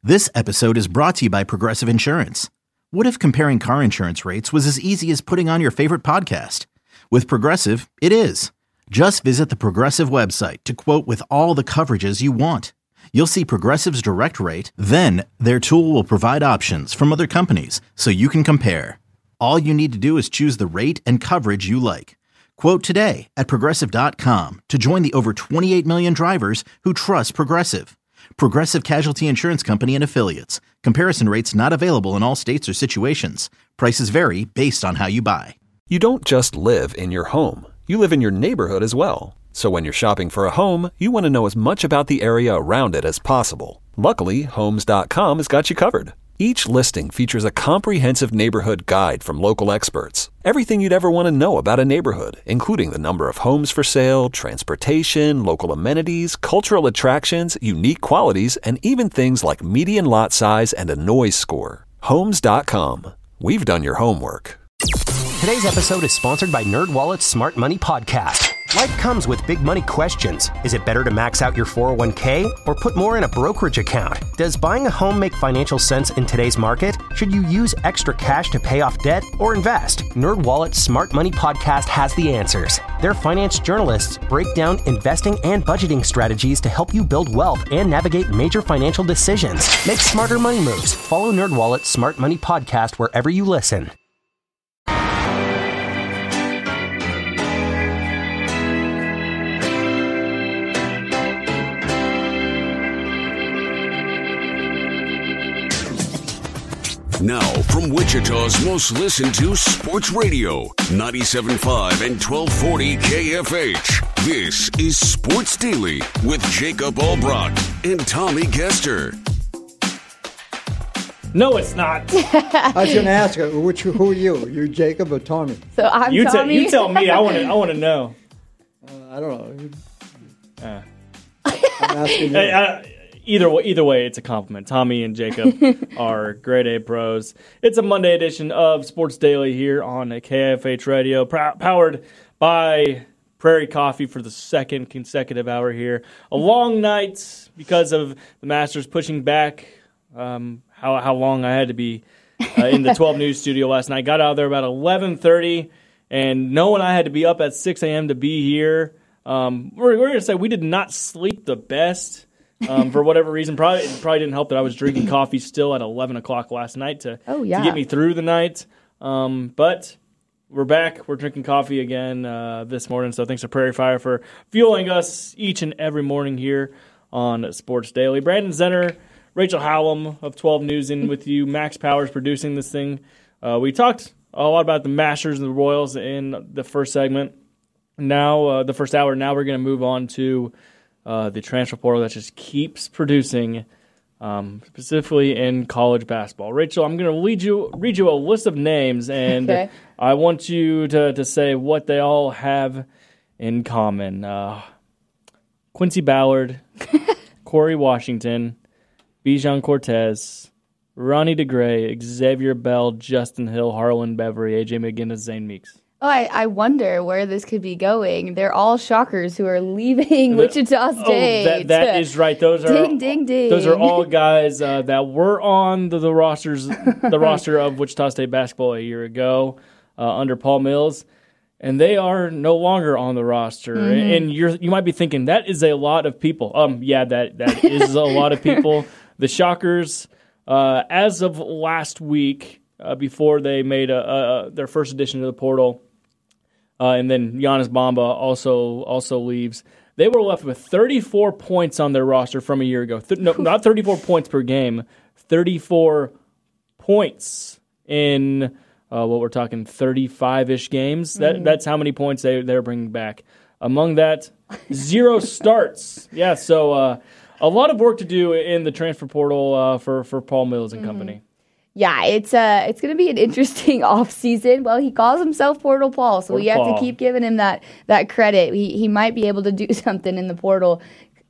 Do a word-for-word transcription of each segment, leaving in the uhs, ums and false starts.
This episode is brought to you by Progressive Insurance. What if comparing car insurance rates was as easy as putting on your favorite podcast? With Progressive, it is. Just visit the Progressive website to quote with all the coverages you want. You'll see Progressive's direct rate, then their tool will provide options from other companies so you can compare. All you need to do is choose the rate and coverage you like. Quote today at progressive dot com to join the over twenty-eight million drivers who trust Progressive. Progressive Casualty Insurance Company and Affiliates. Comparison rates not available in all states or situations. Prices vary based on how you buy. You don't just live in your home. You live in your neighborhood as well. So when you're shopping for a home, you want to know as much about the area around it as possible. Luckily, Homes dot com has got you covered. Each listing features a comprehensive neighborhood guide from local experts. Everything you'd ever want to know about a neighborhood, including the number of homes for sale, transportation, local amenities, cultural attractions, unique qualities, and even things like median lot size and a noise score. Homes dot com. We've done your homework. Today's episode is sponsored by NerdWallet's Smart Money Podcast. Life comes with big money questions. Is it better to max out your four oh one k or put more in a brokerage account? Does buying a home make financial sense in today's market? Should you use extra cash to pay off debt or invest? NerdWallet's Smart Money Podcast has the answers. Their finance journalists break down investing and budgeting strategies to help you build wealth and navigate major financial decisions. Make smarter money moves. Follow NerdWallet's Smart Money Podcast wherever you listen. Now, from Wichita's most listened to sports radio, ninety-seven point five and twelve forty K F H. This is Sports Daily with Jacob Albrock and Tommy Kester. No, it's not. I was going to ask her, which, who are you? You Jacob or Tommy? So I'm you Tommy. T- you tell me. I want to. I want to know. Uh, I don't know. Uh. I'm asking you. Hey, I, Either way, either way, it's a compliment. Tommy and Jacob are grade A pros. It's a Monday edition of Sports Daily here on K F H Radio, pr- powered by Prairie Coffee for the second consecutive hour here. A long night because of the Masters pushing back um, how how long I had to be uh, in the twelve News studio last night. Got out there about eleven thirty, and knowing I had to be up at six a.m. to be here, um, we're, we're going to say we did not sleep the best. Um, for whatever reason, probably it probably didn't help that I was drinking coffee still at eleven o'clock last night to, oh, yeah. to get me through the night. Um, but we're back. We're drinking coffee again uh, this morning. So thanks to Prairie Fire for fueling us each and every morning here on Sports Daily. Brandon Zenner, Rachel Hallam of twelve News in with you. Max Powers producing this thing. Uh, we talked a lot about the Masters and the Royals in the first segment. Now, uh, the first hour. Now we're going to move on to Uh, the transfer portal that just keeps producing, um, specifically in college basketball. Rachel, I'm going to read you read you a list of names, and okay. I want you to, to say what they all have in common. Uh, Quincy Ballard, Corey Washington, Bijan Cortez, Ronnie DeGray, Xavier Bell, Justin Hill, Harlan Beverly, A J McGinnis, Zane Meeks. Oh, I, I wonder where this could be going. They're all shockers who are leaving Wichita State. Oh, that, that is right. Those are ding, ding, ding. Those are all guys uh, that were on the, the rosters, the roster of Wichita State basketball a year ago uh, under Paul Mills, and they are no longer on the roster. Mm-hmm. And you're you might be thinking that is a lot of people. Um, yeah, that that is a lot of people. The Shockers, uh, as of last week, uh, before they made a, a, their first addition to the portal. Uh, and then Giannis Bamba also also leaves. They were left with thirty-four points on their roster from a year ago. Th- no, not thirty-four points per game, thirty-four points in uh, what we're talking thirty-five-ish games. That mm-hmm. That's how many points they they're bringing back. Among that, zero starts. Yeah, so uh, a lot of work to do in the transfer portal uh, for for Paul Mills and mm-hmm. company. Yeah, it's uh, it's going to be an interesting offseason. Well, he calls himself Portal Paul, so Portal we have Paul. to keep giving him that that credit. He he might be able to do something in the portal.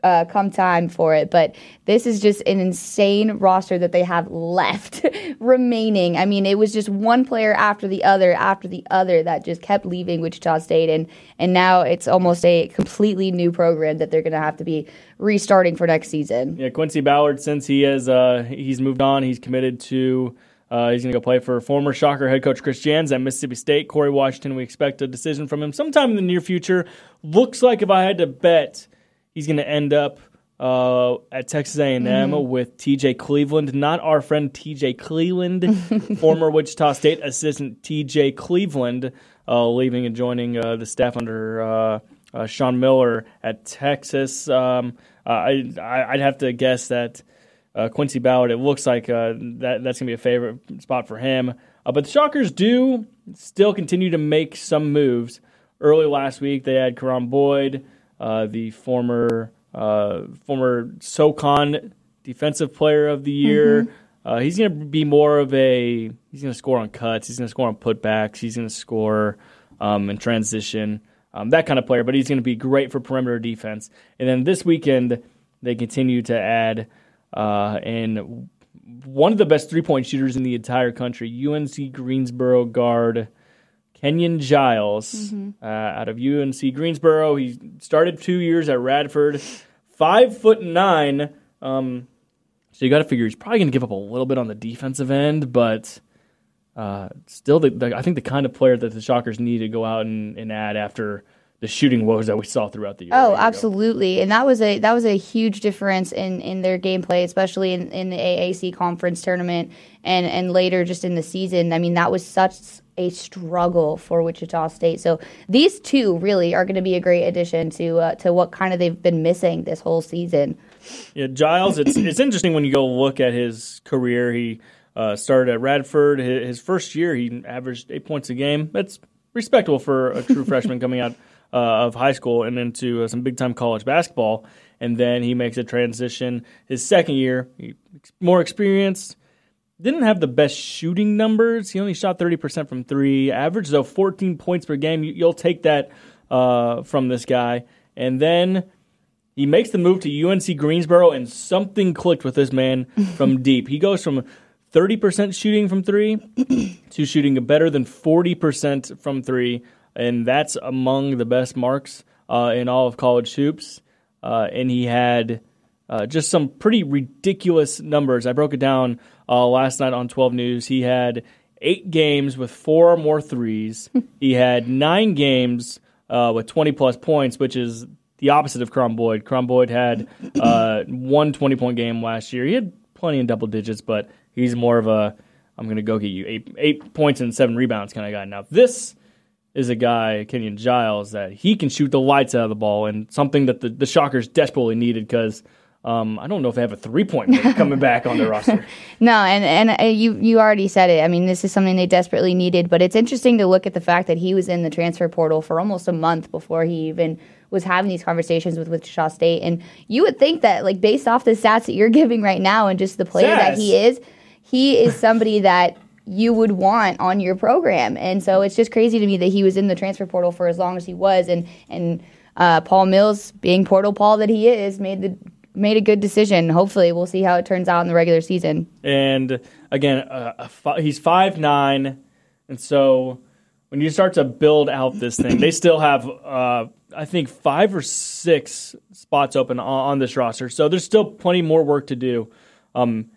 uh, come time for it. But this is just an insane roster that they have left remaining. I mean, it was just one player after the other after the other that just kept leaving Wichita State, and and now it's almost a completely new program that they're going to have to be restarting for next season. Yeah, Quincy Ballard, since he has uh, he's moved on, he's committed to. Uh, he's going to go play for former Shocker head coach Chris Jans at Mississippi State. Corey Washington, we expect a decision from him sometime in the near future. Looks like if I had to bet, he's going to end up uh, at Texas A and M mm-hmm. with T J Cleveland, not our friend T J Cleveland, former Wichita State assistant T J Cleveland, uh, leaving and joining uh, the staff under uh, uh, Sean Miller at Texas. Um, uh, I, I'd have to guess that Uh, Quincy Ballard, it looks like uh, that that's going to be a favorite spot for him. Uh, but the Shockers do still continue to make some moves. Early last week, they had Karan Boyd, uh, the former uh, former SoCon Defensive Player of the Year. Mm-hmm. Uh, he's going to be more of a – he's going to score on cuts. He's going to score on putbacks. He's going to score um, in transition, um, that kind of player. But he's going to be great for perimeter defense. And then this weekend, they continue to add – Uh, and one of the best three-point shooters in the entire country, U N C Greensboro guard Kenyon Giles, mm-hmm. uh, out of U N C Greensboro. He started two years at Radford, five foot nine. Um, so you got to figure he's probably going to give up a little bit on the defensive end, but uh, still, the, the, I think the kind of player that the Shockers need to go out and, and add after the shooting woes that we saw throughout the year. Oh, absolutely. And that was a that was a huge difference in, in their gameplay, especially in, in the A A C conference tournament and, and later just in the season. I mean, that was such a struggle for Wichita State. So these two really are going to be a great addition to uh, to what kind of they've been missing this whole season. Yeah, Giles, it's it's interesting when you go look at his career. He uh, started at Radford. His, his first year, he averaged eight points a game. That's respectable for a true freshman coming out Uh, of high school and into uh, some big-time college basketball, and then he makes a transition. His second year, he, more experienced, didn't have the best shooting numbers. He only shot thirty percent from three, averaged, though, fourteen points per game. You, you'll take that uh, from this guy. And then he makes the move to U N C Greensboro, and something clicked with this man from deep. He goes from thirty percent shooting from three to shooting better than forty percent from three, and that's among the best marks uh, in all of college hoops. Uh, and he had uh, just some pretty ridiculous numbers. I broke it down uh, last night on twelve News. He had eight games with four or more threes. He had nine games uh, with twenty-plus points, which is the opposite of Karan Boyd. Karan Boyd had uh, one twenty-point game last year. He had plenty in double digits, but he's more of a, I'm going to go get you eight, eight points and seven rebounds kind of guy. Now, this is a guy, Kenyon Giles, that he can shoot the lights out of the ball, and something that the, the Shockers desperately needed because um, I don't know if they have a three-point man coming back on their roster. No, and, and uh, you, you already said it. I mean, this is something they desperately needed, but it's interesting to look at the fact that he was in the transfer portal for almost a month before he even was having these conversations with Wichita State, and you would think that, like, based off the stats that you're giving right now and just the player Sass. that he is, he is somebody that you would want on your program. And so it's just crazy to me that he was in the transfer portal for as long as he was, and and uh, Paul Mills, being Portal Paul that he is, made the made a good decision. Hopefully we'll see how it turns out in the regular season. And again, uh, a fi- he's five nine, and so when you start to build out this thing, they still have uh, I think five or six spots open on, on this roster. So there's still plenty more work to do. Um,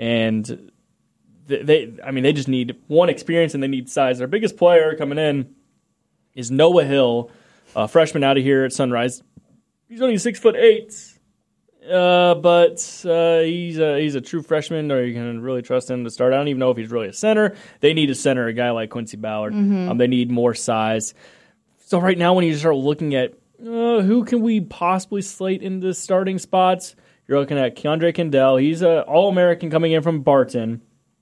and They, I mean, they just need one, experience, and they need size. Their biggest player coming in is Noah Hill, a freshman out of here at Sunrise. He's only six foot eight, uh, but uh, he's a, he's a true freshman. Or you can really trust him to start. I don't even know if he's really a center. They need a center, a guy like Quincy Ballard. Mm-hmm. Um, they need more size. So right now, when you start looking at uh, who can we possibly slate into starting spots, you're looking at Keandre Kendall. He's an All-American coming in from Barton.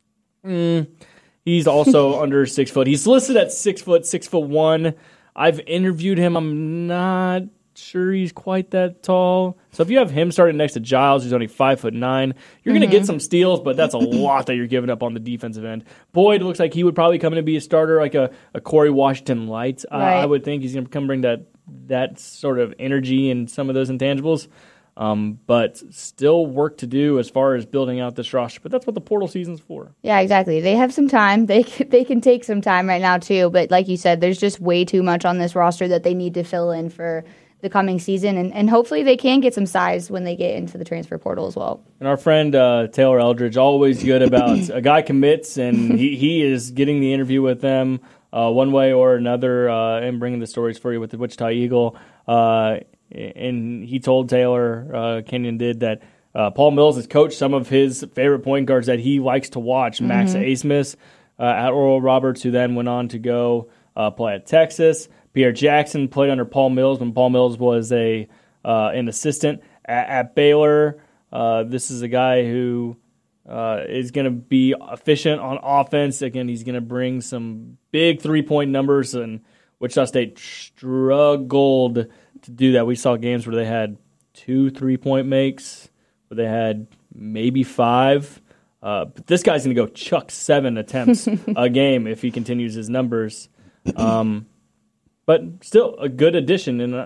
Mm, he's also under six foot. He's listed at six foot, six foot one. I've interviewed him. I'm not sure he's quite that tall. So if you have him starting next to Giles, who's only five foot nine, you're mm-hmm. going to get some steals, but that's a lot that you're giving up on the defensive end. Boyd looks like he would probably come in to be a starter, like a, a Corey Washington light. Right. Uh, I would think he's going to come bring that that sort of energy and some of those intangibles. Um, but still work to do as far as building out this roster. But that's what the portal season's for. Yeah, exactly. They have some time. They can, they can take some time right now too. But like you said, there's just way too much on this roster that they need to fill in for the coming season. And, and hopefully they can get some size when they get into the transfer portal as well. And our friend uh, Taylor Eldridge, always good about a guy commits, and he, he is getting the interview with them uh, one way or another uh, and bringing the stories for you with the Wichita Eagle. Uh And he told Taylor, uh, Kenyon did, that uh, Paul Mills has coached some of his favorite point guards that he likes to watch. Mm-hmm. Max Asmus uh, at Oral Roberts, who then went on to go uh, play at Texas. Pierre Jackson played under Paul Mills when Paul Mills was a uh, an assistant at, at Baylor. Uh, this is a guy who uh, is going to be efficient on offense. Again, he's going to bring some big three-point numbers, and Wichita State struggled to do that. We saw games where they had two three-point makes, where they had maybe five. Uh, but this guy's going to go chuck seven attempts a game if he continues his numbers. Um, but still a good addition, and uh,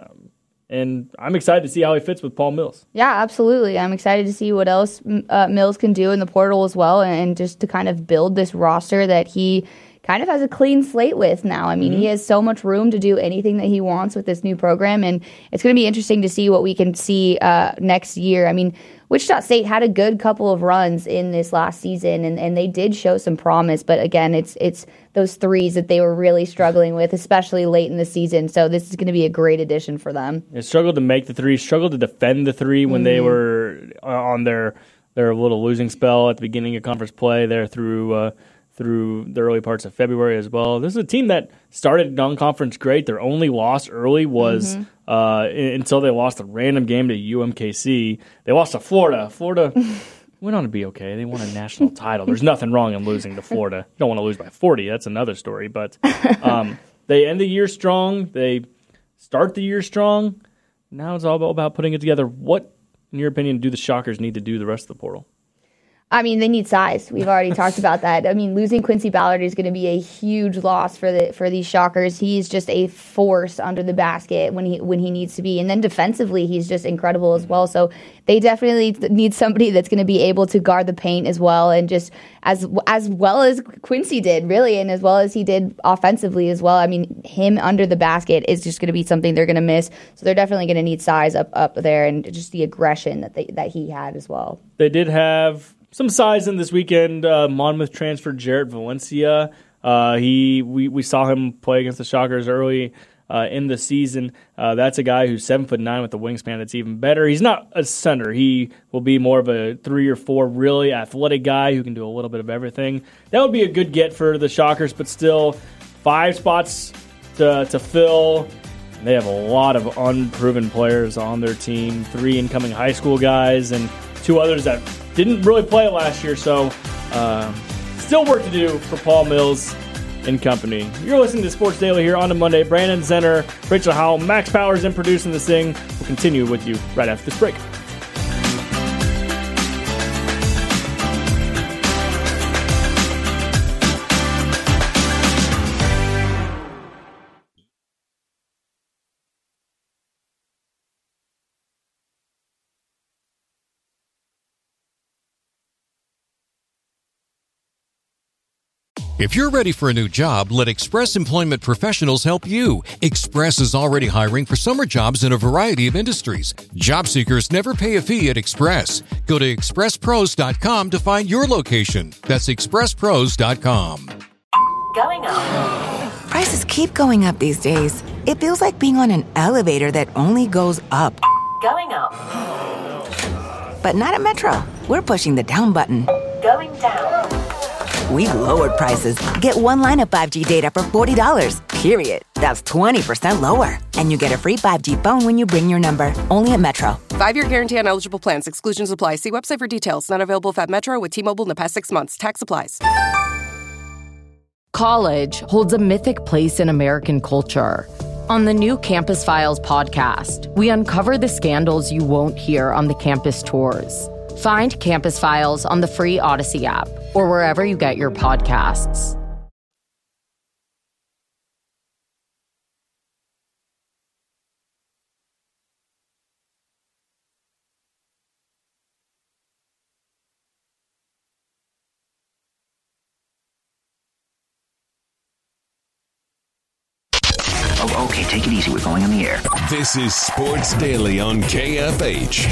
and I'm excited to see how he fits with Paul Mills. Yeah, absolutely. I'm excited to see what else uh, Mills can do in the portal as well, and just to kind of build this roster that he kind of has a clean slate with now. I mean, mm-hmm. he has so much room to do anything that he wants with this new program, and it's going to be interesting to see what we can see uh, next year. I mean, Wichita State had a good couple of runs in this last season, and, and they did show some promise, but again, it's it's those threes that they were really struggling with, especially late in the season, so this is going to be a great addition for them. They struggled to make the three, struggled to defend the three when mm-hmm. they were on their, their little losing spell at the beginning of conference play there through uh, through the early parts of February as well. This is a team that started non-conference great. Their only loss early was mm-hmm. uh, in, until they lost a random game to U M K C. They lost to Florida. Florida went on to be okay. They won a national title. There's nothing wrong in losing to Florida. You don't want to lose by forty. That's another story. But um, they end the year strong. They start the year strong. Now it's all about putting it together. What, in your opinion, do the Shockers need to do the rest of the portal? I mean, they need size. We've already talked about that. I mean, losing Quincy Ballard is going to be a huge loss for the for these Shockers. He's just a force under the basket when he when he needs to be, and then defensively, he's just incredible as well. So they definitely need somebody that's going to be able to guard the paint as well, and just as as well as Quincy did, really, and as well as he did offensively as well. I mean, him under the basket is just going to be something they're going to miss. So they're definitely going to need size up up there, and just the aggression that they that he had as well. They did have some size in this weekend. Uh, Monmouth transfer Jarrett Valencia. Uh, he we, we saw him play against the Shockers early uh, in the season. Uh, that's a guy who's seven foot nine with a wingspan that's even better. He's not a center. He will be more of a three or four really athletic guy who can do a little bit of everything. That would be a good get for the Shockers, but still five spots to to fill. They have a lot of unproven players on their team. Three incoming high school guys and two others that didn't really play it last year, so uh, still work to do for Paul Mills and company. You're listening to Sports Daily here on a Monday. Brandon Zenner, Rachel Howell, Max Powers, and producing this thing. We'll continue with you right after this break. If you're ready for a new job, let Express Employment Professionals help you. Express is already hiring for summer jobs in a variety of industries. Job seekers never pay a fee at Express. Go to express pros dot com to find your location. That's express pros dot com. Going up. Prices keep going up these days. It feels like being on an elevator that only goes up. Going up. But not at Metro. We're pushing the down button. Going down. We've lowered prices. Get one line of five G data for forty dollars, period. That's twenty percent lower. And you get a free five G phone when you bring your number. Only at Metro. Five-year guarantee on eligible plans. Exclusions apply. See website for details. Not available at Metro with T-Mobile in the past six months. Tax applies. College holds a mythic place in American culture. On the new Campus Files podcast, we uncover the scandals you won't hear on the campus tours. Find Campus Files on the free Odyssey app or wherever you get your podcasts. Okay, take it easy. We're going on the air. This is Sports Daily on K F H.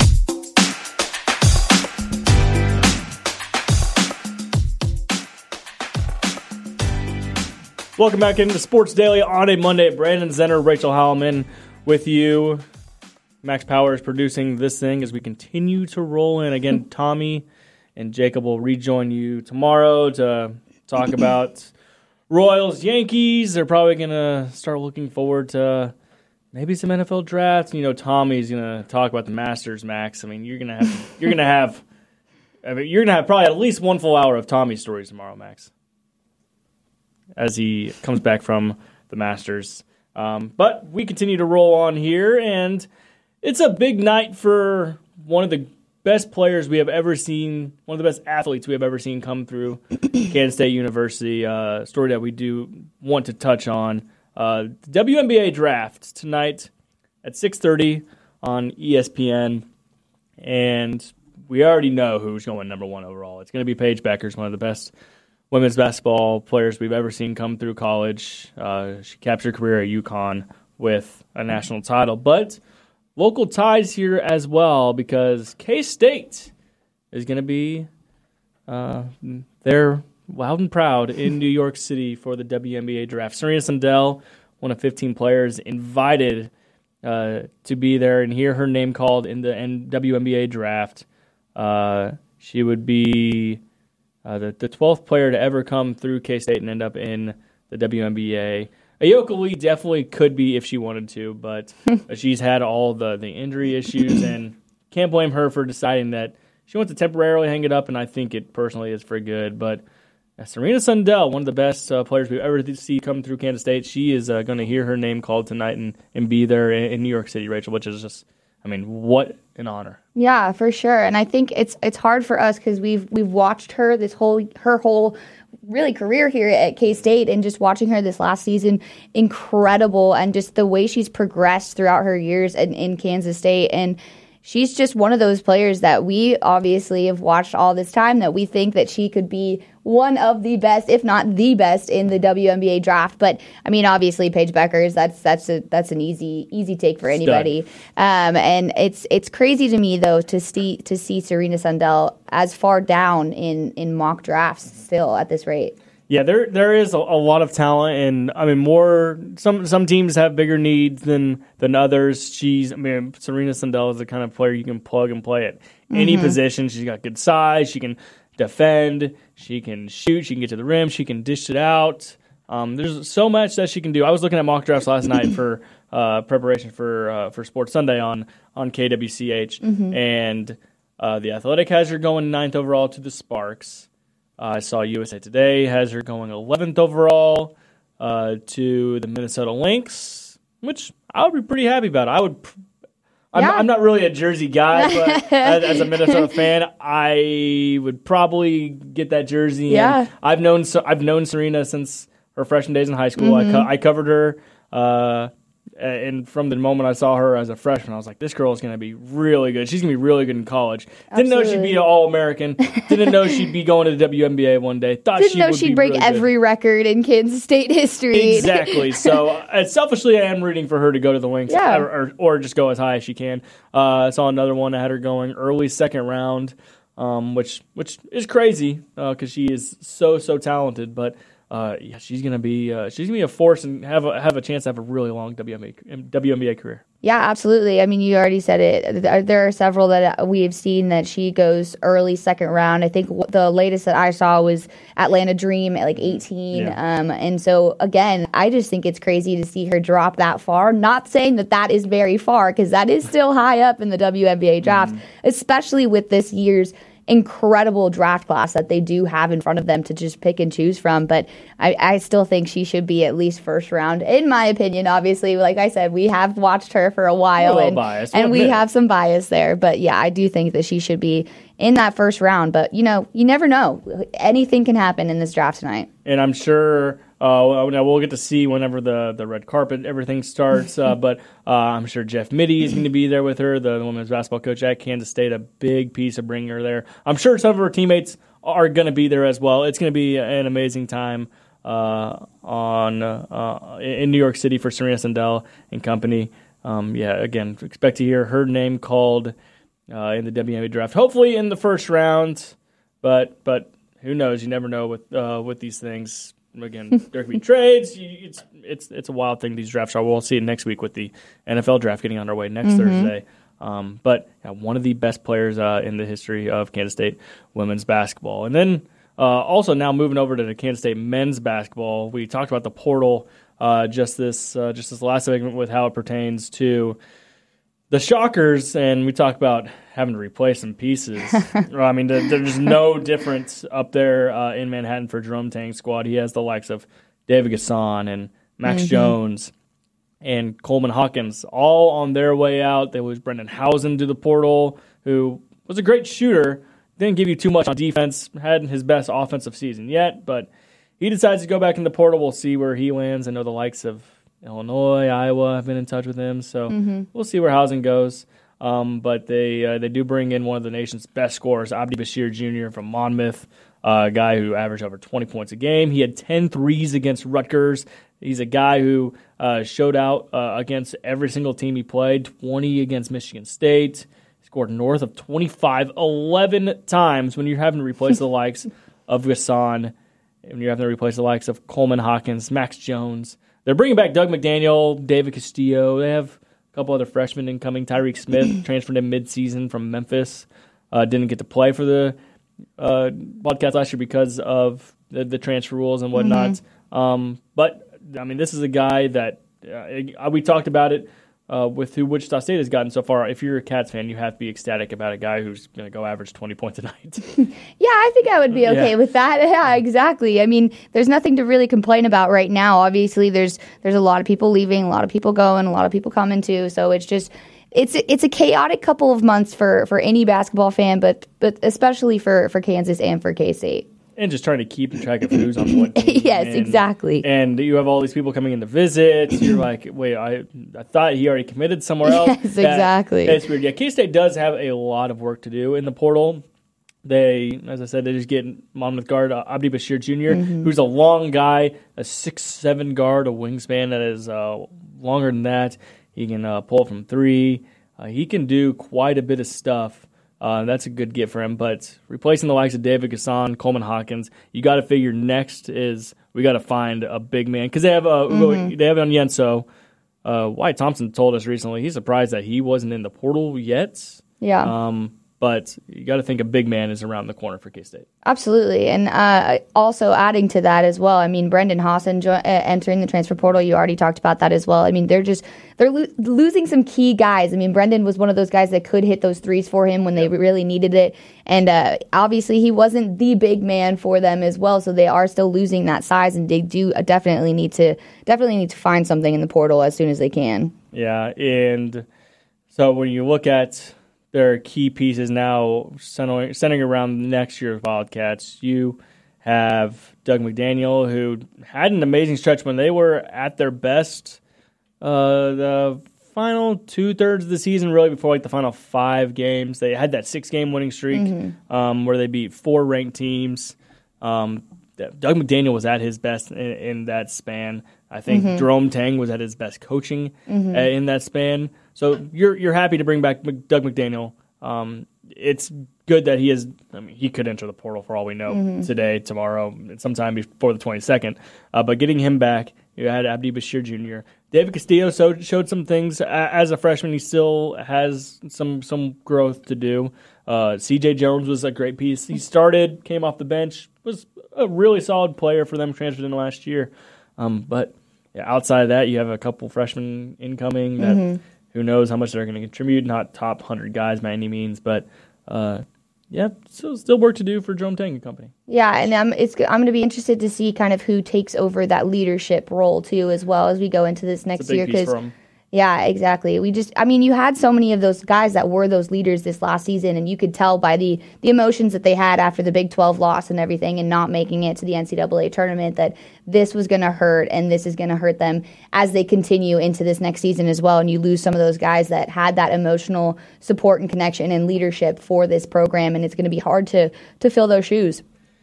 Welcome back into Sports Daily on a Monday. Brandon Zenner, Rachel Howellman with you. Max Power is producing this thing as we continue to roll in. Again, Tommy and Jacob will rejoin you tomorrow to talk about Royals, Yankees. They're probably going to start looking forward to maybe some N F L drafts. You know, Tommy's going to talk about the Masters, Max. I mean, you're going to have you're going to have I mean, you're going to have probably at least one full hour of Tommy stories tomorrow, Max, as he comes back from the Masters. Um, but we continue to roll on here, and it's a big night for one of the best players we have ever seen, one of the best athletes we have ever seen come through Kansas State University. Uh, story that we do want to touch on. Uh, the W N B A draft tonight at six thirty on E S P N, and we already know who's going number one overall. It's going to be Paige Bueckers, one of the best women's basketball players we've ever seen come through college. Uh, she capped her career at UConn with a national title. But local ties here as well, because K-State is going to be uh, there loud and proud in New York City for the W N B A draft. Serena Sundell, one of fifteen players invited uh, to be there and hear her name called in the W N B A draft. Uh, she would be uh, the, the twelfth player to ever come through K-State and end up in the W N B A. Ayoka Lee definitely could be if she wanted to, but she's had all the, the injury issues, and can't blame her for deciding that she wants to temporarily hang it up, and I think it personally is for good. But uh, Serena Sundell, one of the best uh, players we've ever see come through Kansas State, she is uh, going to hear her name called tonight and, and be there in, in New York City, Rachel, which is just, I mean, what an honor. Yeah, for sure. And I think it's it's hard for us because we've we've watched her this whole her whole really career here at K-State, and just watching her this last season, incredible, and just the way she's progressed throughout her years in, in Kansas State. And she's just one of those players that we obviously have watched all this time, that we think that she could be one of the best, if not the best, in the W N B A draft. But I mean, obviously, Paige Bueckers, that's that's a, that's an easy easy take for anybody. Um, and it's it's crazy to me though to see to see Serena Sundell as far down in, in mock drafts still at this rate. Yeah, there there is a, a lot of talent, and I mean, more some some teams have bigger needs than than others. She's, I mean, Serena Sundell is the kind of player you can plug and play at any mm-hmm. position. She's got good size. She can defend. She can shoot. She can get to the rim. She can dish it out. Um, there's so much that she can do. I was looking at mock drafts last night for uh, preparation for uh, for Sports Sunday on on K W C H, mm-hmm. and uh, the Athletic has her going ninth overall to the Sparks. Uh, I saw U S A Today has her going eleventh overall uh, to the Minnesota Lynx, which I would be pretty happy about. I would. I'm, yeah. I'm not really a jersey guy, but as, as a Minnesota fan, I would probably get that jersey. Yeah. And I've known I've known Serena since her freshman days in high school. Mm-hmm. I, co- I covered her, uh, and from the moment I saw her as a freshman, I was like, this girl is going to be really good. She's going to be really good in college. Didn't Absolutely. know she'd be an All-American. Didn't know she'd be going to the W N B A one day. Thought Didn't she know would she'd be break really every good. record in Kansas State history. Exactly. So uh, selfishly, I am rooting for her to go to the Lynx, yeah. or, or, or just go as high as she can. Uh, I saw another one that had her going early second round, um, which which is crazy because uh, she is so so talented. But Uh, yeah, she's gonna be uh, she's gonna be a force and have a, have a chance to have a really long W N B A, W N B A career. Yeah, absolutely. I mean, you already said it. There are several that we have seen that she goes early second round. I think the latest that I saw was Atlanta Dream at like eighteen. Yeah. Um, and so again, I just think it's crazy to see her drop that far. Not saying that that is very far, because that is still high up in the W N B A draft, mm. especially with this year's incredible draft class that they do have in front of them to just pick and choose from. But I, I still think she should be at least first round, in my opinion. Obviously, like I said, we have watched her for a while, a and, bias, and we admit. have some bias there. But yeah, I do think that she should be in that first round. But, you know, you never know. Anything can happen in this draft tonight. And I'm sure uh, we'll get to see whenever the, the red carpet, everything starts. uh, but uh, I'm sure Jeff Mittie is going to be there with her, the women's basketball coach at Kansas State, a big piece of bringing her there. I'm sure some of her teammates are going to be there as well. It's going to be an amazing time uh, on uh, in New York City for Serena Sandell and company. Um, yeah, again, expect to hear her name called uh, in the W N B A draft, hopefully in the first round. But but who knows? You never know with uh, with these things. Again, there could be trades. It's it's it's a wild thing. These drafts are. We'll see it next week with the N F L draft getting underway next mm-hmm. Thursday. Um, but yeah, one of the best players uh, in the history of Kansas State women's basketball, and then uh, also now moving over to the Kansas State men's basketball. We talked about the portal uh, just this uh, just this last segment with how it pertains to the Shockers, and we talked about having to replace some pieces. I mean, there's no difference up there uh, in Manhattan for Jerome Tang's squad. He has the likes of David Gasson and Max mm-hmm. Jones and Coleman Hawkins all on their way out. There was Brendan Housen to the portal, who was a great shooter, didn't give you too much on defense, hadn't his best offensive season yet, but he decides to go back in the portal. We'll see where he lands. I know the likes of Illinois, Iowa have been in touch with him, so mm-hmm. we'll see where Housen goes. Um, but they uh, they do bring in one of the nation's best scorers, Abdi Bashir Junior from Monmouth, uh, a guy who averaged over twenty points a game. He had ten threes against Rutgers. He's a guy who uh, showed out uh, against every single team he played, twenty against Michigan State. He scored north of twenty-five, eleven times when you're having to replace the likes of Gasson, when you're having to replace the likes of Coleman Hawkins, Max Jones. They're bringing back Doug McDaniel, David Castillo. They have a couple other freshmen incoming. Tyreek Smith transferred in midseason from Memphis. Uh, didn't get to play for the uh, Bobcats last year because of the, the transfer rules and whatnot. Mm-hmm. Um, but, I mean, this is a guy that uh, we talked about it uh, with who Wichita State has gotten so far. If you're a Cats fan, you have to be ecstatic about a guy who's going to go average twenty points a night. Yeah, I think I would be okay yeah. with that. Yeah, exactly. I mean, there's nothing to really complain about right now. Obviously, there's there's a lot of people leaving, a lot of people going, a lot of people coming too. So it's just it's it's a chaotic couple of months for, for any basketball fan, but but especially for, for Kansas and for K-State. And just trying to keep track of who's on what team. Yes, and, exactly. And you have all these people coming in to visit. You're like, wait, I I thought he already committed somewhere else. Yes, that, exactly. That's weird. Yeah, K-State does have a lot of work to do in the portal. They, as I said, they just get Monmouth guard uh, Abdi Bashir Junior, mm-hmm. who's a long guy, a six seven guard, a wingspan that is uh, longer than that. He can uh, pull from three. Uh, he can do quite a bit of stuff. Uh, that's a good get for him. But replacing the likes of David Gasson, Coleman Hawkins, you got to figure next is we got to find a big man because they have uh, mm-hmm. they have on Yenso. Uh, Wyatt Thompson told us recently he's surprised that he wasn't in the portal yet. Yeah. Um, but you got to think a big man is around the corner for K-State. Absolutely. And uh, also adding to that as well, I mean, Brendan Haasen jo- uh, entering the transfer portal, you already talked about that as well. I mean, they're just they're lo- losing some key guys. I mean, Brendan was one of those guys that could hit those threes for him when they really needed it. And uh, obviously he wasn't the big man for them as well, so they are still losing that size, and they do definitely need to definitely need to find something in the portal as soon as they can. Yeah, and so when you look at their key pieces now centering, centering around next year's Wildcats, you have Doug McDaniel, who had an amazing stretch when they were at their best. Uh, the final two-thirds of the season, really, before like the final five games. They had that six-game winning streak mm-hmm. um, where they beat four ranked teams. Um, Doug McDaniel was at his best in, in that span. I think mm-hmm. Jerome Tang was at his best coaching mm-hmm. uh, in that span. So you're you're happy to bring back Doug McDaniel. Um, it's good that he is. I mean, he could enter the portal for all we know mm-hmm. today, tomorrow, sometime before the twenty-second. Uh, but getting him back, you had Abdi Bashir Junior David Castillo so, showed some things as a freshman. He still has some some growth to do. Uh, C J Jones was a great piece. He started, came off the bench, was a really solid player for them, transferred in last year. Um, but yeah, outside of that, you have a couple freshmen incoming that. Mm-hmm. Who knows how much they're going to contribute? Not top one hundred guys by any means, but uh, yeah, still still work to do for Jerome Tang and company. Yeah, and I'm it's I'm going to be interested to see kind of who takes over that leadership role too, as well as we go into this next year. Because yeah, exactly. We just, I mean, you had so many of those guys that were those leaders this last season, and you could tell by the the emotions that they had after the Big twelve loss and everything, and not making it to the N C double A tournament, that this was going to hurt, and this is going to hurt them as they continue into this next season as well. And you lose some of those guys that had that emotional support and connection and leadership for this program, and it's going to be hard to to fill those shoes.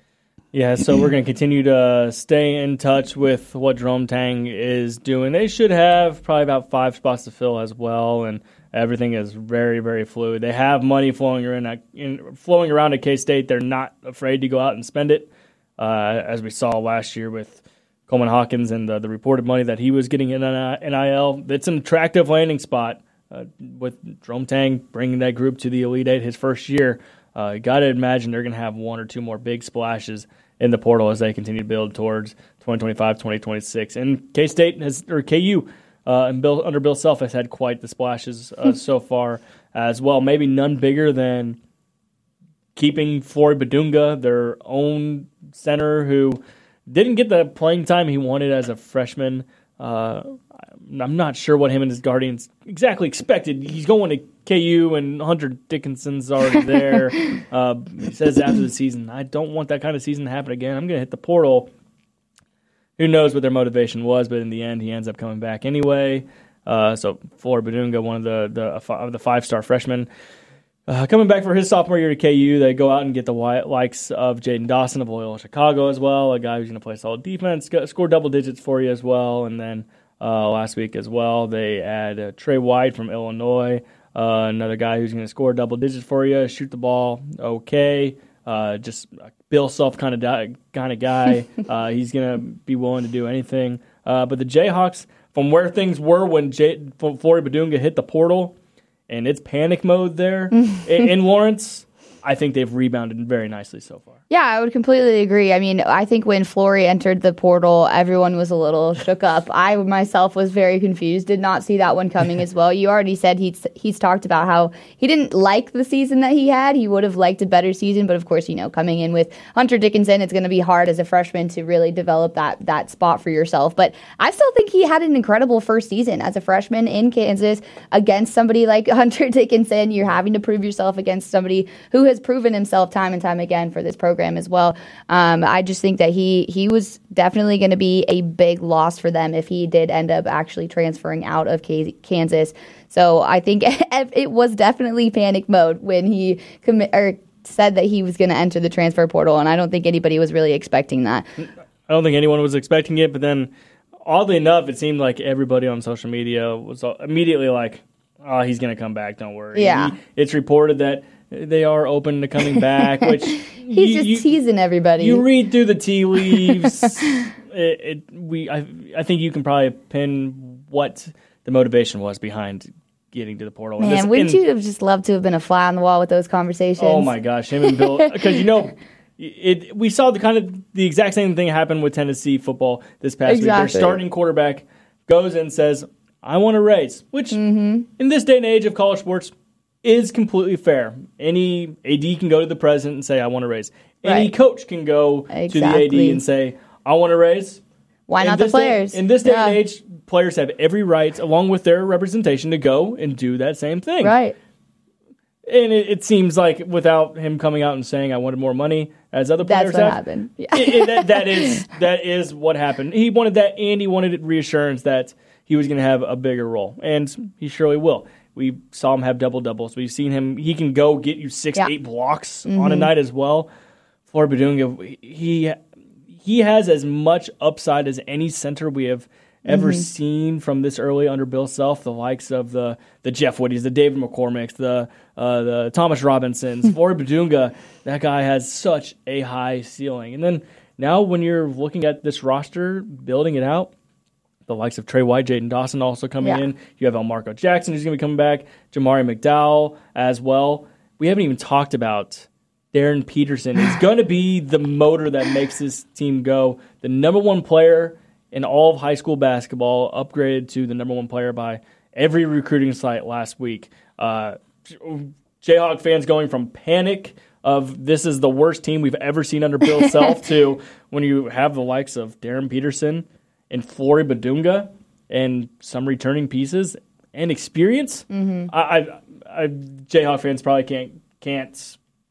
Yeah, so we're going to continue to stay in touch with what Jerome Tang is doing. They should have probably about five spots to fill as well, and everything is very, very fluid. They have money flowing around at, in, flowing around at K-State. They're not afraid to go out and spend it, uh, as we saw last year with Coleman Hawkins and the, the reported money that he was getting in N I L. It's an attractive landing spot uh, with Jerome Tang bringing that group to the Elite Eight his first year. Uh, you got to imagine they're going to have one or two more big splashes in the portal as they continue to build towards twenty twenty-five, twenty twenty-six. And K-State has, or K U, uh, and Bill, under Bill Self has had quite the splashes uh, so far as well. Maybe none bigger than keeping Flory Badunga, their own center, who didn't get the playing time he wanted as a freshman. Uh, I'm not sure what him and his Guardians exactly expected. He's going to K U, and Hunter Dickinson's already there. uh, he says after the season, I don't want that kind of season to happen again. I'm going to hit the portal. Who knows what their motivation was, but in the end, he ends up coming back anyway. Uh, so Flory Badunga, one of the the, uh, the five-star freshmen, Uh, coming back for his sophomore year to K U, they go out and get the likes of Jaden Dawson of Loyola Chicago as well, a guy who's going to play solid defense, score double digits for you as well. And then uh, last week as well, they add uh, Trey White from Illinois, uh, another guy who's going to score double digits for you, shoot the ball okay, uh, just a Bill Self kind of di- kind of guy. uh, he's going to be willing to do anything. Uh, but the Jayhawks, from where things were when J- Flory Badunga hit the portal, and it's panic mode there in, in Lawrence, I think they've rebounded very nicely so far. Yeah, I would completely agree. I mean, I think when Flory entered the portal, everyone was a little shook up. I myself was very confused, did not see that one coming as well. You already said he's, he's talked about how he didn't like the season that he had. He would have liked a better season, but of course, you know, coming in with Hunter Dickinson, it's going to be hard as a freshman to really develop that, that spot for yourself. But I still think he had an incredible first season as a freshman in Kansas against somebody like Hunter Dickinson. You're having to prove yourself against somebody who has proven himself time and time again for this program as well. Um, I just think that he he was definitely going to be a big loss for them if he did end up actually transferring out of K- Kansas. So I think it was definitely panic mode when he commi- or said that he was going to enter the transfer portal, and I don't think anybody was really expecting that. I don't think anyone was expecting it, but then oddly enough, it seemed like everybody on social media was immediately like, oh, he's going to come back, don't worry. Yeah. He, it's reported that they are open to coming back, which he's you, just you, teasing everybody. You read through the tea leaves. it, it, we, I, I think you can probably pin what the motivation was behind getting to the portal. Man, this, wouldn't and, you have just loved to have been a fly on the wall with those conversations? Oh my gosh, him and Bill, because you know, it. We saw the kind of the exact same thing happen with Tennessee football this past exactly. week. Their starting quarterback goes and says, "I want to raise," which mm-hmm. in this day and age of college sports is completely fair. Any A D can go to the president and say, I want to raise. Any right. coach can go exactly. to the A D and say, I want to raise. Why in not the players? Day, in this day yeah. and age, players have every right, along with their representation, to go and do that same thing. Right. And it, it seems like without him coming out and saying, I wanted more money, as other players That's what have, happened. Yeah. it, it, that, that, is, that is what happened. He wanted that, and he wanted reassurance that he was going to have a bigger role. And he surely will. We saw him have double-doubles. We've seen him. He can go get you six, yeah. eight blocks mm-hmm. on a night as well. Flory Badunga, he, he has as much upside as any center we have ever mm-hmm. seen from this early under Bill Self, the likes of the the Jeff Whitties, the David McCormicks, the uh, the Thomas Robinsons. Flory Badunga, that guy has such a high ceiling. And then now when you're looking at this roster, building it out, the likes of Trey White, Jaden Dawson also coming yeah. in. You have Elmarco Jackson who's going to be coming back. Jamari McDowell as well. We haven't even talked about Darren Peterson. He's going to be the motor that makes this team go. The number one player in all of high school basketball, upgraded to the number one player by every recruiting site last week. Uh, Jayhawk fans going from panic of this is the worst team we've ever seen under Bill Self to when you have the likes of Darren Peterson and Flory Badunga and some returning pieces and experience. Mm-hmm. I, I, I, Jayhawk fans probably can't can't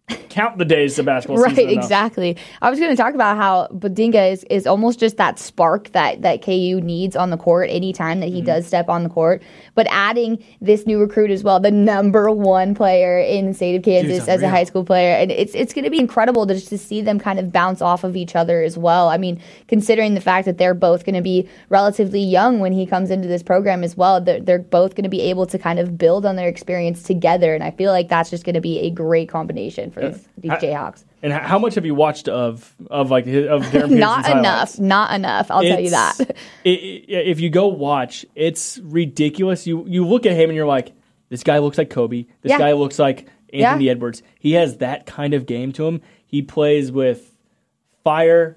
count the days of basketball right, season. Right, exactly. I was going to talk about how Badinga is, is almost just that spark that, that K U needs on the court anytime that he mm-hmm. does step on the court. But adding this new recruit as well, the number one player in the state of Kansas Dude, as a high school player. And it's it's going to be incredible to just to see them kind of bounce off of each other as well. I mean, considering the fact that they're both going to be relatively young when he comes into this program as well, they're, they're both going to be able to kind of build on their experience together. And I feel like that's just going to be a great combination for this, these Jayhawks. And how much have you watched of of like of Darren Peterson's Not enough, highlights? Not enough. I'll it's, tell you that. it, it, if you go watch, it's ridiculous. You you look at him and you're like, this guy looks like Kobe. This yeah. guy looks like Anthony yeah. Edwards. He has that kind of game to him. He plays with fire.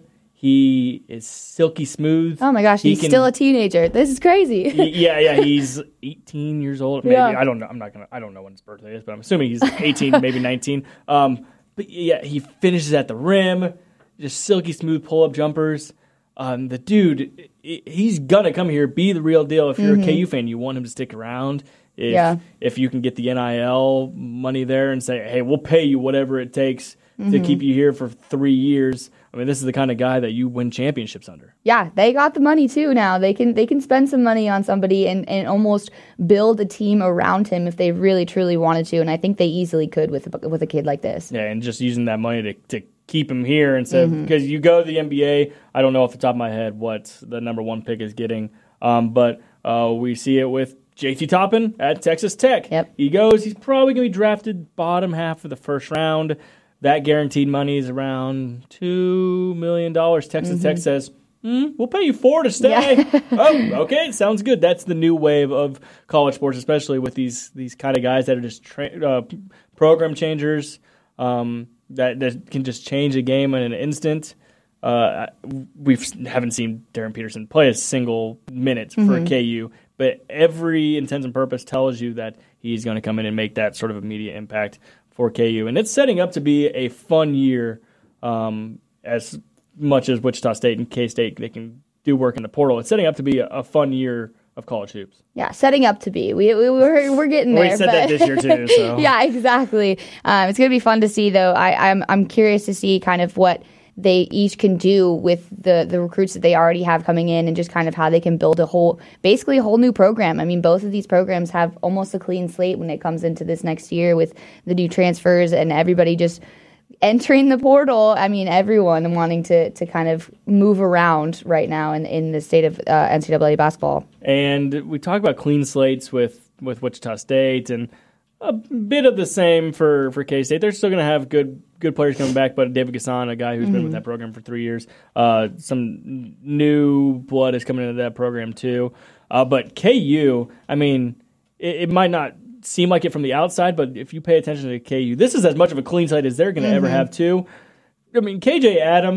He is silky smooth. Oh my gosh, he he's can, still a teenager. This is crazy. he, yeah, yeah, he's eighteen years old. Maybe yeah. I don't know. I'm not gonna. I don't know when his birthday is, but I'm assuming he's eighteen, maybe nineteen. Um, but yeah, he finishes at the rim, just silky smooth pull up jumpers. Um, the dude, he's gonna come here, be the real deal. If you're mm-hmm. a K U fan, you want him to stick around. If yeah. if you can get the N I L money there and say, hey, we'll pay you whatever it takes mm-hmm. to keep you here for three years. I mean, this is the kind of guy that you win championships under. Yeah, they got the money too now. They can they can spend some money on somebody and, and almost build a team around him if they really, truly wanted to. And I think they easily could with, with a kid like this. Yeah, and just using that money to, to keep him here instead mm-hmm. because you go to the N B A, I don't know off the top of my head what the number one pick is getting, um, but uh, we see it with J T Toppin at Texas Tech. Yep. He goes, he's probably going to be drafted bottom half of the first round. That guaranteed money is around two million dollars. Texas mm-hmm. Tech says, mm, we'll pay you four to stay. Yeah. Oh, okay, sounds good. That's the new wave of college sports, especially with these these kind of guys that are just tra- uh, program changers um, that, that can just change a game in an instant. Uh, we haven't seen Darren Peterson play a single minute mm-hmm. for K U, but every intent and purpose tells you that he's going to come in and make that sort of immediate impact for K U. And it's setting up to be a fun year um, as much as Wichita State and K-State, they can do work in the portal. It's setting up to be a, a fun year of college hoops. Yeah, setting up to be. We, we, we're, we're getting there. We said but that this year too. So. Yeah, exactly. Um, it's going to be fun to see, though. I, I'm I'm curious to see kind of what they each can do with the, the recruits that they already have coming in and just kind of how they can build a whole, basically a whole new program. I mean, both of these programs have almost a clean slate when it comes into this next year with the new transfers and everybody just entering the portal. I mean, everyone wanting to, to kind of move around right now in, in the state of uh, N C double A basketball. And we talk about clean slates with, with Wichita State and a bit of the same for, for K-State. They're still going to have good good players coming back, but David Gasson, a guy who's mm-hmm. been with that program for three years, uh, some new blood is coming into that program too. Uh, but K U, I mean, it, it might not seem like it from the outside, but if you pay attention to K U, this is as much of a clean slate as they're going to mm-hmm. ever have too. I mean, K J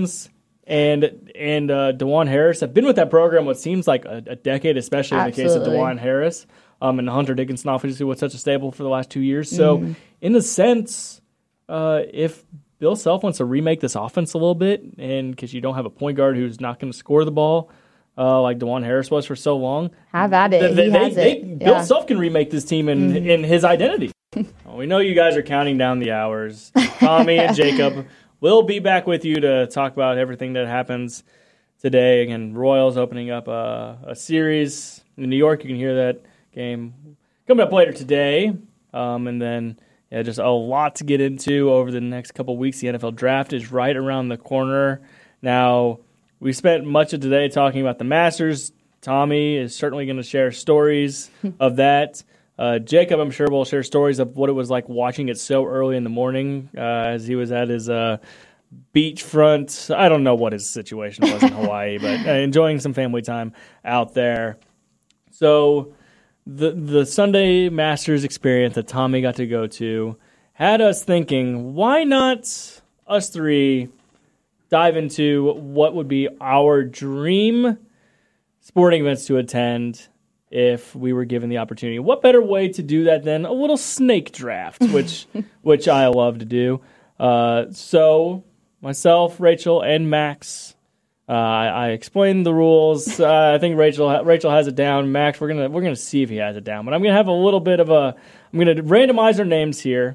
and and uh, DeJuan Harris have been with that program what seems like a, a decade, especially Absolutely. in the case of DeJuan Harris. Um, and Hunter Dickinson obviously was such a staple for the last two years. So, mm-hmm. in a sense, uh, if Bill Self wants to remake this offense a little bit, and because you don't have a point guard who's not going to score the ball uh, like DeJuan Harris was for so long, have at it. They, he they, has they, it. Bill Yeah. Self can remake this team in mm-hmm. in his identity. Well, we know you guys are counting down the hours. Tommy and Jacob will be back with you to talk about everything that happens today. Again, Royals opening up a, a series in New York. You can hear that game coming up later today. Um, and then yeah, just a lot to get into over the next couple weeks. The N F L draft is right around the corner. Now, we spent much of today talking about the Masters. Tommy is certainly going to share stories of that. Uh, Jacob, I'm sure, will share stories of what it was like watching it so early in the morning uh, as he was at his uh, beachfront. I don't know what his situation was in Hawaii, but uh, enjoying some family time out there. So the the Sunday Masters experience that Tommy got to go to had us thinking, why not us three dive into what would be our dream sporting events to attend if we were given the opportunity. What better way to do that than a little snake draft, which which I love to do. Uh, so myself, Rachel, and Max, uh, I, I explained the rules. Uh, I think Rachel Rachel has it down. Max, we're gonna we're gonna see if he has it down. But I'm gonna have a little bit of a. I'm gonna randomize our names here,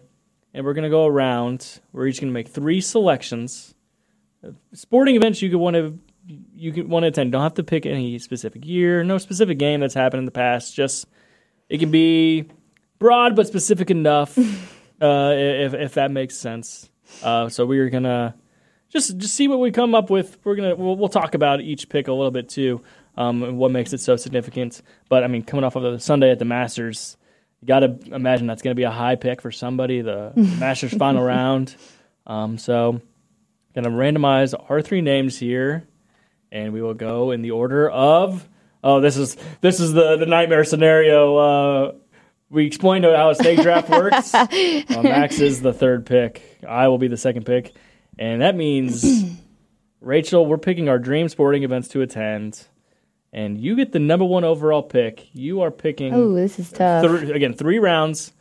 and we're going to go around. We're each going to make three selections. Sporting events you could want to you could want to attend. Don't have to pick any specific year, no specific game that's happened in the past. Just it can be broad but specific enough, uh, if if that makes sense. Uh, so we're gonna just just see what we come up with. We're gonna we'll, we'll talk about each pick a little bit too, um, and what makes it so significant. But I mean, coming off of the Sunday at the Masters, you got to imagine that's going to be a high pick for somebody. The Masters final round. Um, so gonna randomize our three names here. And we will go in the order of oh, this is this is the, the nightmare scenario. Uh, we explained how a snake draft works. uh, Max is the third pick. I will be the second pick, and that means Rachel, we're picking our dream sporting events to attend, and you get the number one overall pick. You are picking. Oh, this is tough. Th- again, three rounds.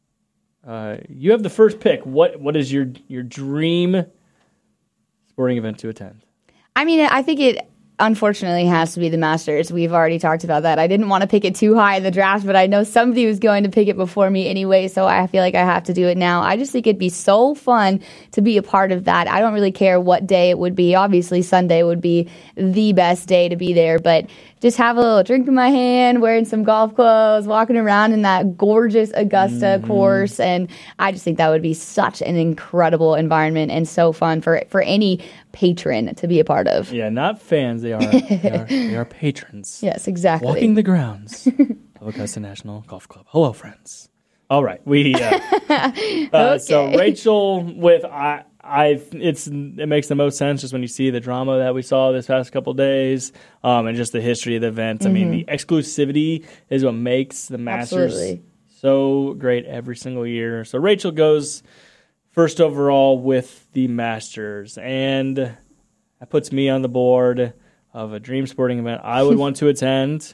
Uh, you have the first pick. What what is your your dream sporting event to attend? I mean, I think it unfortunately has to be the Masters. We've already talked about that. I didn't want to pick it too high in the draft, but I know somebody was going to pick it before me anyway, so I feel like I have to do it now. I just think it'd be so fun to be a part of that. I don't really care what day it would be. Obviously, Sunday would be the best day to be there, but just have a little drink in my hand, wearing some golf clothes, walking around in that gorgeous Augusta mm-hmm. course, and I just think that would be such an incredible environment and so fun for for any patron to be a part of. Yeah, not fans. They are they are, they are patrons. Yes, exactly. Walking the grounds of Augusta National Golf Club. Hello, friends. All right, we. Uh, uh, okay. So Rachel with I. I it's it makes the most sense just when you see the drama that we saw this past couple days, um, and just the history of the event. Mm-hmm. I mean, the exclusivity is what makes the Masters Absolutely. so great every single year. So Rachel goes first overall with the Masters, and that puts me on the board of a dream sporting event I would want to attend.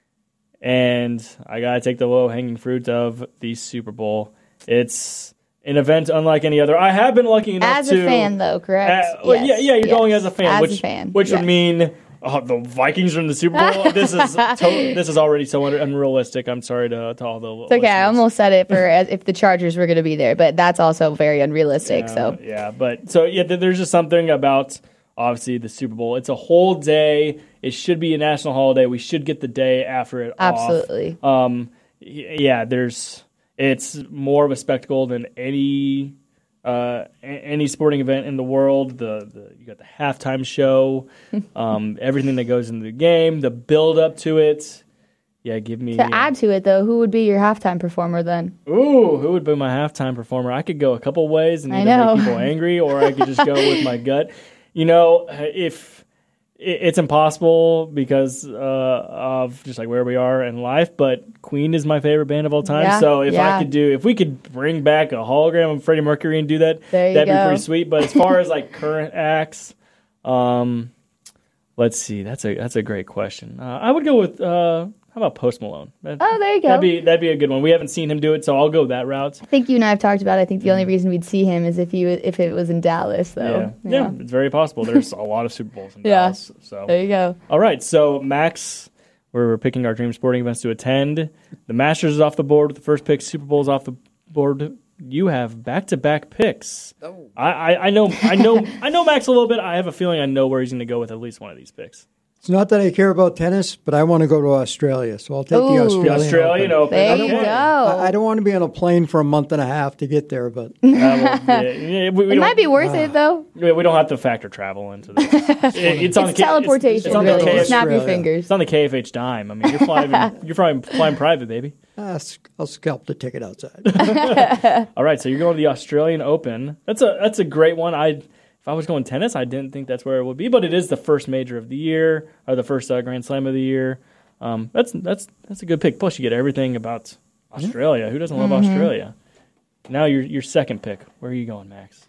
And I gotta take the low hanging fruit of the Super Bowl. It's an event unlike any other. I have been lucky enough as to... As a fan, though, correct? Uh, well, yes. Yeah, yeah, you're yes. going as a fan, as which, a fan. which yes. would mean oh, the Vikings are in the Super Bowl. this is to- this is already so un- unrealistic. I'm sorry to, to all the It's okay, listeners. I almost said it for as if the Chargers were going to be there, but that's also very unrealistic. Yeah, so yeah, but so yeah, th- there's just something about obviously the Super Bowl. It's a whole day. It should be a national holiday. We should get the day after it Absolutely. off. Um, y- yeah, there's it's more of a spectacle than any uh, a- any sporting event in the world. The, the you got the halftime show, um, everything that goes into the game, the build up to it. Yeah, give me to uh, add to it though. Who would be your halftime performer then? Ooh, who would be my halftime performer? I could go a couple ways and I either know. make people angry, or I could just go with my gut. You know, if it's impossible because uh, of just like where we are in life, but Queen is my favorite band of all time. Yeah, so if yeah. I could do, if we could bring back a hologram of Freddie Mercury and do that, There you that'd go. be pretty sweet. But as far as like current acts, um, let's see, that's a that's a great question. Uh, I would go with. Uh, How about Post Malone? That, Oh, there you go. That'd be that'd be a good one. We haven't seen him do it, so I'll go that route. I think you and I have talked about it. I think the only reason we'd see him is if he was, if it was in Dallas, though. Yeah. yeah, it's very possible. There's a lot of Super Bowls in Yeah. Dallas. So There you go. all right, so Max, we're picking our dream sporting events to attend. The Masters is off the board with the first pick. Super Bowl is off the board. You have back-to-back picks. Oh. I, I, I know, I know, I know Max a little bit. I have a feeling I know where he's going to go with at least one of these picks. It's not that I care about tennis, but I want to go to Australia, so I'll take Ooh. the Australian, The Australian Open. There Okay. you go. I, I don't want to be on a plane for a month and a half to get there, but Uh, well, yeah, yeah, we, we It don't- might be worth it though. We we don't have to factor travel into this. It- it's on It's the K- teleportation, It's, it's on the really. K- Just snap your Australia. fingers. It's on the K F H dime. I mean, you're flying. you're flying, flying private, baby. uh, I'll scalp the ticket outside. All right, so you're going to the Australian Open. That's a that's a great one. I if I was going tennis, I didn't think that's where it would be, but it is the first major of the year or the first uh, Grand Slam of the year. Um, that's that's that's a good pick. Plus, you get everything about Australia. Who doesn't love Mm-hmm. Australia? Now your your second pick. Where are you going, Max?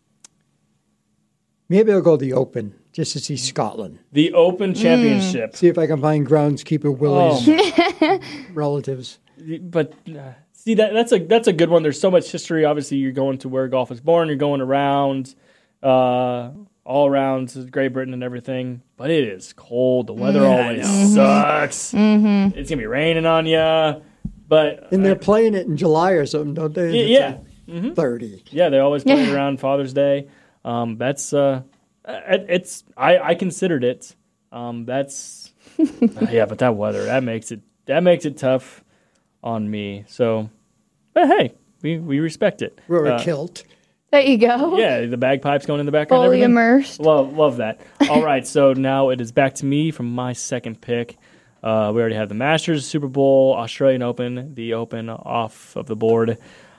Maybe I'll go to the Open just to see Scotland. The Open Championship. See if I can find groundskeeper Willie's Oh. relatives. But uh, see that that's a that's a good one. There's so much history. Obviously, you're going to where golf was born. You're going around, uh, all around Great Britain and everything. But it is cold. The weather always sucks. It's gonna be raining on you. But And they're playing it in July or something, don't they? y- It's yeah, Mm-hmm. thirty. Yeah, they always play it around Father's Day. Um, that's uh, it, it's I, I considered it. Um, that's uh, yeah, but that weather that makes it that makes it tough on me. So, but hey, we, we respect it. We're uh, a kilt. There you go. Yeah, the bagpipes going in the background. Fully everything. immersed. Love love that. All right, so now it is back to me from my second pick. Uh, we already have the Masters, Super Bowl, Australian Open, the Open off of the board.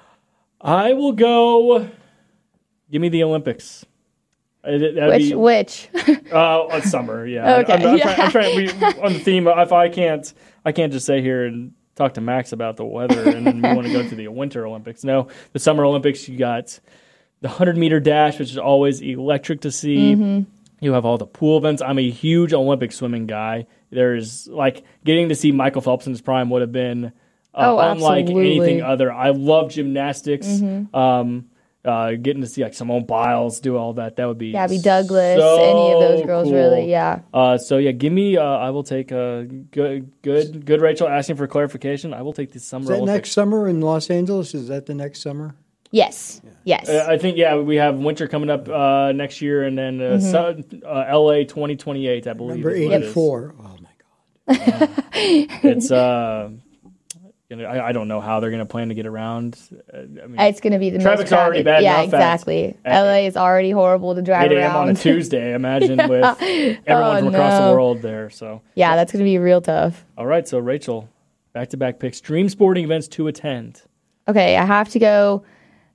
I will go. Give me the Olympics. It, which be, which? uh, on summer, yeah. Okay. I'm, I'm, yeah. Trying, I'm trying. We, on the theme, if I can't, I can't just sit here and talk to Max about the weather, and then we want to go to the Winter Olympics. No, the Summer Olympics. You got the hundred meter dash, which is always electric to see. Mm-hmm. You have all the pool events. I'm a huge Olympic swimming guy. There's like getting to see Michael Phelps in his prime would have been uh, oh, unlike absolutely. anything other. I love gymnastics. Mm-hmm. Um, uh, getting to see like Simone Biles do all that, that would be Gabby Douglas, so any of those girls, cool. really, yeah. Uh, so yeah, give me. Uh, I will take a good, good, good. Rachel asking for clarification. I will take the summer. Is that Olympics. next summer in Los Angeles? Is that the next summer? Yes. Yes. Uh, I think yeah, we have winter coming up uh, next year, and then uh, Mm-hmm. so, uh, L A twenty twenty-eight, I believe. Number is what it is. eighty-four. Oh my God. Uh, it's uh, you know, I, I don't know how they're going to plan to get around. Uh, I mean, It's going to be the traffic's most already crowded. bad Yeah, enough at- exactly. at- L A is already horrible to drive eight a.m. around. on a Tuesday. Imagine with everyone Oh, from across the no. world there. So Yeah, that's going to be real tough. all right, so Rachel, back to back picks, dream sporting events to attend. Okay, I have to go.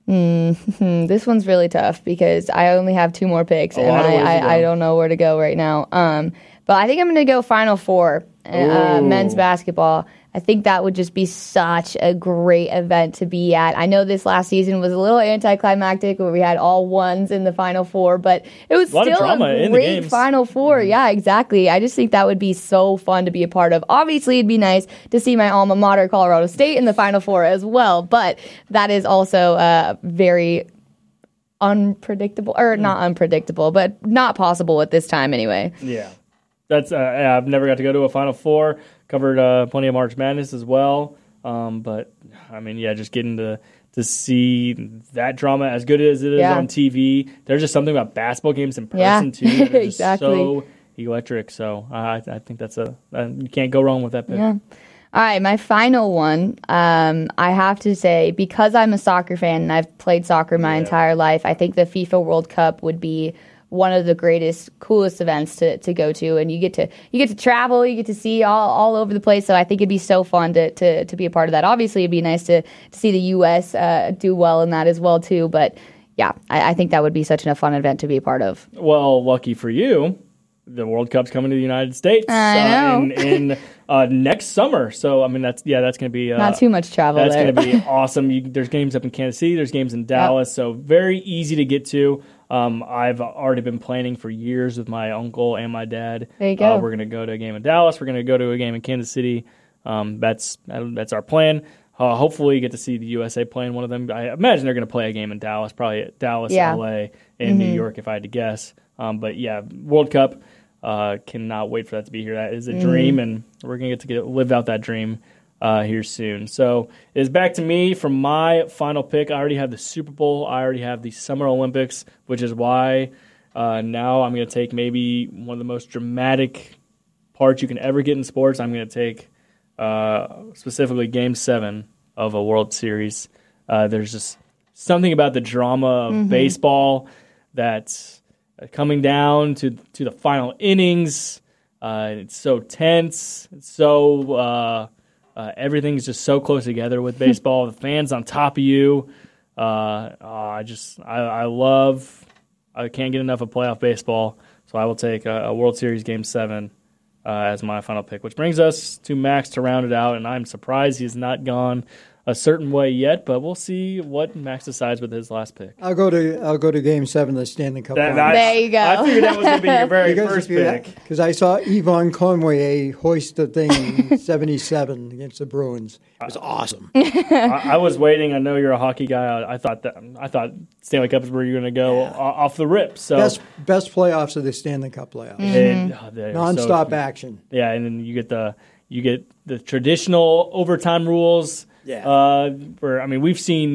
Mm, this one's really tough because I only have two more picks, A and lot of I, ways to I, go. I don't know where to go right now. Um, but I think I'm going to go Final Four, uh, Ooh. men's basketball. I think that would just be such a great event to be at. I know this last season was a little anticlimactic where we had all ones in the Final Four, but it was A lot of still drama a in the great games. Final Four. Yeah, exactly. I just think that would be so fun to be a part of. Obviously, it'd be nice to see my alma mater, Colorado State, in the Final Four as well, but that is also uh, very unpredictable, or not unpredictable, but not possible at this time anyway. Yeah, that's. Uh, yeah, I've never got to go to a Final Four. Covered uh, plenty of March Madness as well. Um, but I mean, yeah, just getting to to see that drama as good as it is Yeah. on T V. There's just something about basketball games in person Yeah. too that are just Exactly. so electric. So I, I think that's a uh, you can't go wrong with that pick. Yeah. All right, my final one. Um, I have to say, because I'm a soccer fan and I've played soccer my Yeah. entire life, I think the FIFA World Cup would be one of the greatest, coolest events to, to go to, and you get to you get to travel, you get to see all, all over the place. So I think it'd be so fun to, to, to be a part of that. Obviously, it'd be nice to, to see the U S uh, do well in that as well too. But yeah, I, I think that would be such a fun event to be a part of. Well, lucky for you, the World Cup's coming to the United States I uh, know. in, in uh, next summer. So I mean, that's yeah, that's going to be uh, Not too much travel That's there. going to be awesome. You, there's games up in Kansas City. There's games in Dallas. So very easy to get to. Um, I've already been planning for years with my uncle and my dad. There you go. Uh, we're going to go to a game in Dallas. We're going to go to a game in Kansas City. Um, that's that's our plan. Uh, hopefully, you get to see the U S A play in one of them. I imagine they're going to play a game in Dallas, probably at Dallas, Yeah. L A, and Mm-hmm. New York, if I had to guess. Um, but yeah, World Cup. Uh, cannot wait for that to be here. That is a Mm-hmm. dream, and we're going to get to get, live out that dream uh, here soon. So it's back to me for my final pick. I already have the Super Bowl. I already have the Summer Olympics, which is why uh, now I'm going to take maybe one of the most dramatic parts you can ever get in sports. I'm going to take uh, specifically Game seven of a World Series. Uh, there's just something about the drama of Mm-hmm. baseball that's coming down to to the final innings. Uh, it's so tense. It's so uh, uh, everything's just so close together with baseball. The fans on top of you. Uh, uh, I just I, I love. I can't get enough of playoff baseball. So I will take a, a World Series Game Seven uh, as my final pick, which brings us to Max to round it out. And I'm surprised he's not gone a certain way yet, but we'll see what Max decides with his last pick. I'll go to I'll go to Game Seven of the Stanley Cup. That- Finals. There you go. I figured that was going to be your very first pick. Because I saw Yvonne Conway hoist the thing in seventy-seven against the Bruins. It was awesome. I, I was waiting. I know you're a hockey guy. I, I thought that I thought Stanley Cup is where you're going to go o- off the rip. So Best best playoffs of the Stanley Cup playoffs. it- oh, they're so- Non-stop action. yeah, and then you get the you get the traditional overtime rules. Yeah. Uh, where I mean, we've seen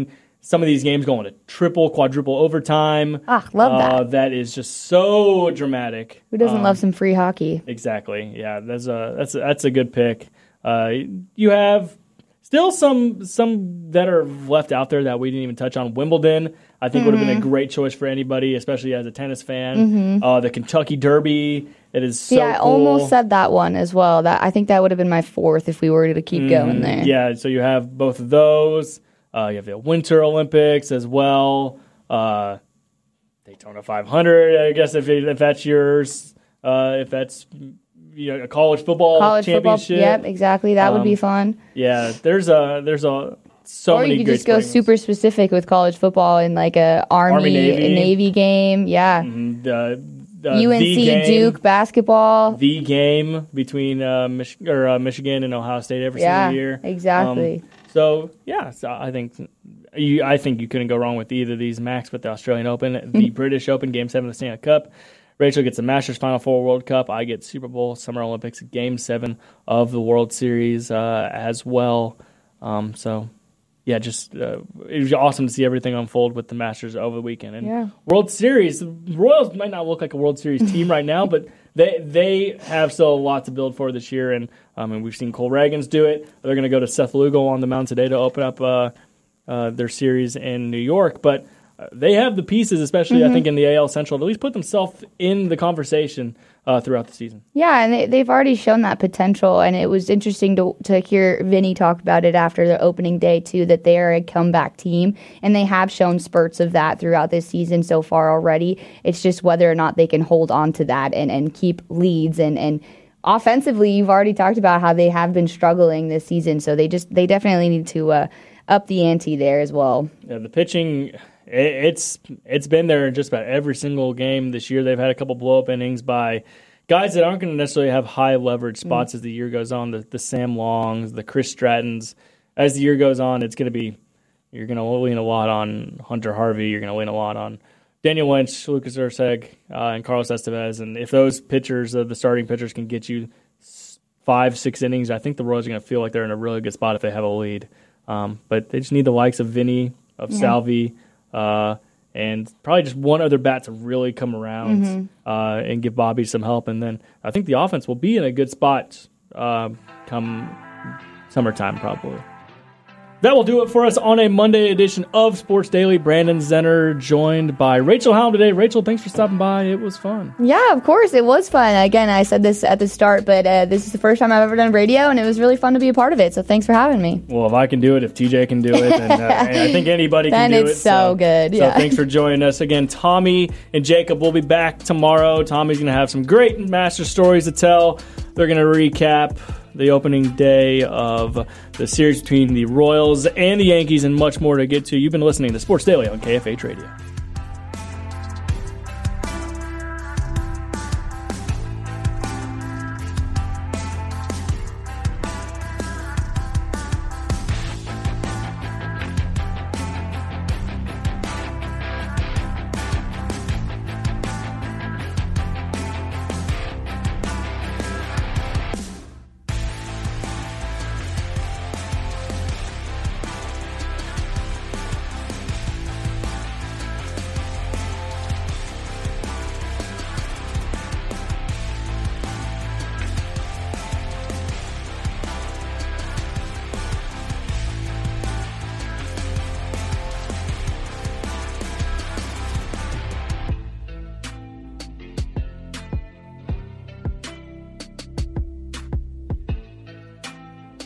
some of these games going to triple, quadruple overtime. Ah, love that. Uh, that is just so dramatic. Who doesn't um, love some free hockey? Exactly. Yeah, that's a that's a, that's a good pick. Uh, you have still some some that are left out there that we didn't even touch on. Wimbledon, I think, mm-hmm. would have been a great choice for anybody, especially as a tennis fan. Mm-hmm. Uh, the Kentucky Derby, it is so yeah, I cool. almost said that one as well. That I think that would have been my fourth if we were to keep mm-hmm. going there. Yeah, so you have both of those. Uh, you have the Winter Olympics as well. Uh, Daytona five hundred, I guess if if that's yours, uh, if that's you know, a college football college championship. Football, yep, exactly. That um, would be fun. Yeah, there's a there's a so or many. Or you could great just go sporting super specific with college football in like a Army, Army Navy. A Navy game. Yeah. Mm-hmm. The, uh, U N C the Duke basketball. The game between uh, Mich- or uh, Michigan and Ohio State every yeah, single year. Exactly. Um, so yeah, so I think you I think you couldn't go wrong with either of these. Max with the Australian Open, the British Open, Game Seven of the Stanley Cup. Rachel gets the Masters Final Four World Cup. I get Super Bowl, Summer Olympics, Game Seven of the World Series uh, as well. Um, so. Yeah, just uh, it was awesome to see everything unfold with the Masters over the weekend. And yeah. World Series, the Royals might not look like a World Series team right now, but they they have still a lot to build for this year. And I mean, we've seen Cole Ragans do it. They're going to go to Seth Lugo on the mound today to open up uh, uh, their series in New York. But uh, they have the pieces, especially mm-hmm. I think in the A L Central, to at least put themselves in the conversation uh, throughout the season. Yeah, and they, they've already shown that potential, and it was interesting to to hear Vinny talk about it after the opening day, too, that they are a comeback team, and they have shown spurts of that throughout this season so far already. It's just whether or not they can hold on to that and, and keep leads, and, and offensively, you've already talked about how they have been struggling this season, so they just they definitely need to uh, up the ante there as well. Yeah, the pitching... It's it's been there in just about every single game this year. They've had a couple blow-up innings by guys that aren't going to necessarily have high leverage spots mm. as the year goes on. The, the Sam Longs, the Chris Strattons. As the year goes on, it's going to be you're going to lean a lot on Hunter Harvey. You're going to lean a lot on Daniel Lynch, Lucas Urseg, uh, and Carlos Estevez. And if those pitchers, uh, the starting pitchers, can get you five, six innings, I think the Royals are going to feel like they're in a really good spot if they have a lead. Um, but they just need the likes of Vinny, of yeah. Salvi. Uh, and probably just one other bat to really come around mm-hmm. uh, and give Bobby some help. And then I think the offense will be in a good spot uh, come summertime probably. That will do it for us on a Monday edition of Sports Daily. Brandon Zenner joined by Rachel Hallam today. Rachel, thanks for stopping by. It was fun. Yeah, of course. It was fun. Again, I said this at the start, but uh, this is the first time I've ever done radio, and it was really fun to be a part of it. So thanks for having me. Well, if I can do it, if T J can do it, and, uh, and I think anybody can do it. Then it's so, so good. Yeah. So thanks for joining us. Again, Tommy and Jacob will be back tomorrow. Tommy's going to have some great Master stories to tell. They're going to recap the opening day of the series between the Royals and the Yankees and much more to get to. You've been listening to Sports Daily on K F H Radio.